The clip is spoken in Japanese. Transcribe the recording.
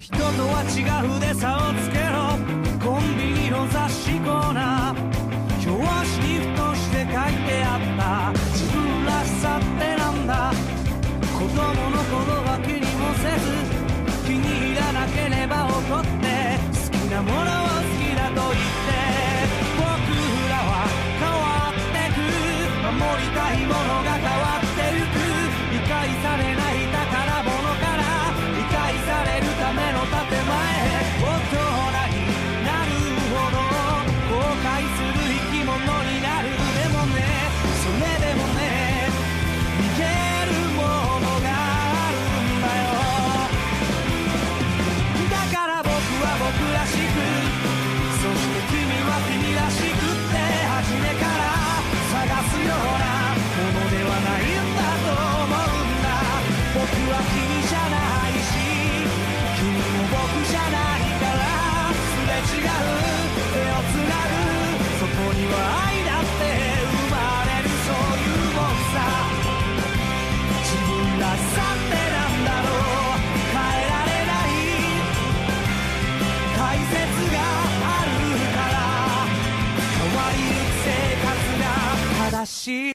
人とは違うで差をつけろ、コンビニの雑誌コーナー、表紙にふとして書いてあった自分らしさってなんだ。子供の頃は気にもせず、気に入らなければ怒って、好きなものを好きだと言って、僕らは変わってく、守りたいものが変わってゆく。理解されない宝物から理解されるための建前、大人になるほど後悔する生き物になる。でもね、それでもね、逃げるものがあるんだよ。だから僕は僕らしく、そして君は君らしくって、初めから探すようなものではないんだと思うんだ。僕は君じゃないし、君も僕じゃないから、すれ違う手をつなぐ、そこには愛だって生まれる。そういうもんさ、自分らしさってなんだろう。変えられない大切があるから、変わりゆく生活が正しい。